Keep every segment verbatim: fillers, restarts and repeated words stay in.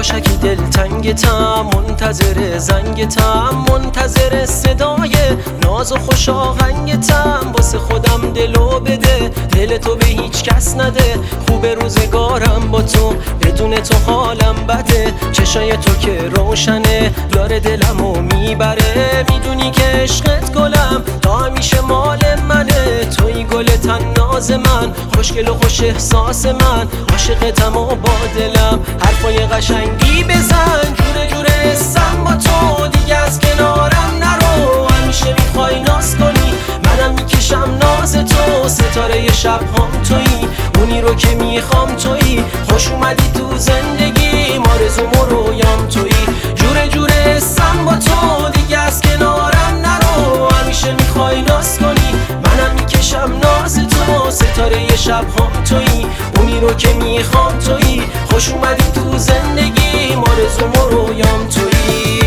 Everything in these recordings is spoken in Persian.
یواشکی دلتنگتم، منتظر زنگتم، منتظر صدای ناز و خوش آهنگتم. واسه خودم دلو بده، دل تو به هیچ کس نده. خوب روزگارم با تو، بدون تو حالم بده. چشای تو که روشنه، داره دلمو میبره. میدونی که عشقت گلم، تا همیشه مال منه. توی گل تناز من، خوشگل و خوش احساس من. عاشقتم و با دلم حرفای قشنگی بزن. جوره جوره حسم با تو، دیگه از کنارم نرو. همیشه میخوای ناز کنی، منم میکشم ناز تو. ستاره شب هم تویی، اونی رو که میخوام تویی. خوش اومدی تو زندگی، آرزوم و رویام تویی. جوره جوره حسم با تو، دیگه از کنارم نرو. همیشه میخوای ناز کنی، منم میکشم ناز تو. ستاره شب هم تویی، اونی رو که میخوام تویی. خوش اومدی تو زندگی، آرزوم و رویام تویی.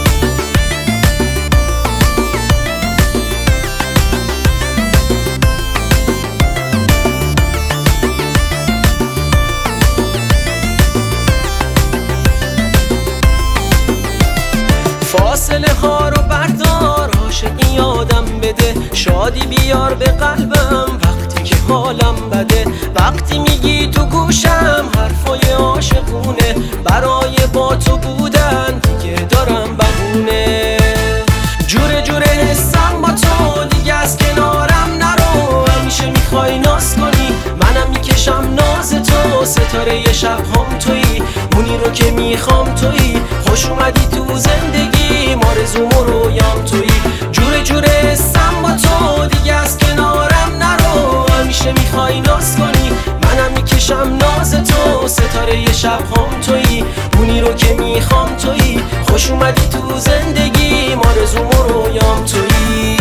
فاصله ها رو بردار، عاشقی یادم بده. شادی بیار به قلبم وقتی که حالم بده. وقتی میگی تو گوشم حرفای عاشقونه، برای با تو بودن دیگه دارم بهونه. جوره جوره حسم با تو، دیگه از کنارم نرو. همیشه میخوای ناز کنی، منم میکشم ناز تو. ستاره شب هم تویی، اونی رو که میخوام تویی. خوش اومدی تو زندگی، آرزوم و رویام تویی. جوره جوره حسم با تو، دیگه از کنارم نرو. همیشه میخوای ناز کنی، منم میکشم ناز تو. ستاره شب هم تویی، اونی رو که میخوام تویی. خوش اومدی تو زندگی، آرزوم و رویام تویی.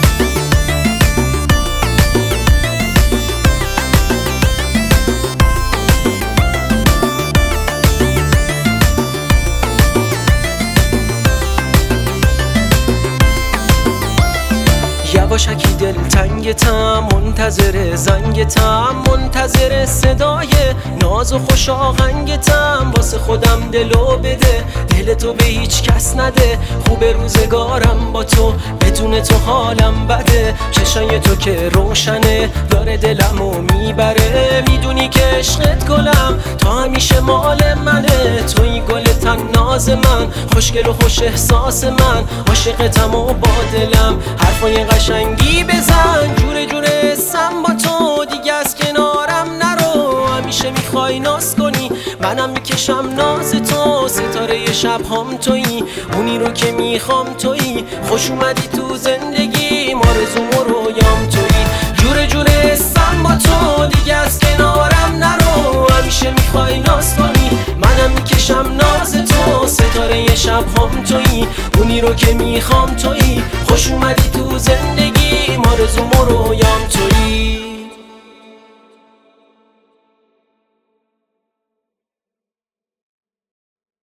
یواشکی دلتنگتم، منتظر زنگتم، منتظر صدای ناز و خوش آهنگتم. واسه خودم دلو بده، دل تو به هیچ کس نده. خوب روزگارم با تو، بدون تو حالم بده. چشای تو که روشنه، داره دلمو میبره. میدونی که عشقت گلم، تا همیشه مال منه. توی گل تناز من، خوشگل و خوش احساس من. عاشقتم و با دلم حرفای قشنگی بزن. جوره جوره حسم با تو، دیگه از کنارم نرو. همیشه میخوای ناز کنی، منم میکشم ناز تو. ستاره شب هم تویی، اونی رو که میخوام تویی. خوش اومدی تو زندگی، آرزوم و رویام تویی. جوره جوره حسم با تو، دیگه از کنارم نرو. همیشه میخوای ناز کنی، منم میکشم ناز تو. ستاره شب هم تویی، اونی رو که میخوام تویی. خوش اومدی تو زندگی، آرزوم و رویام تویی.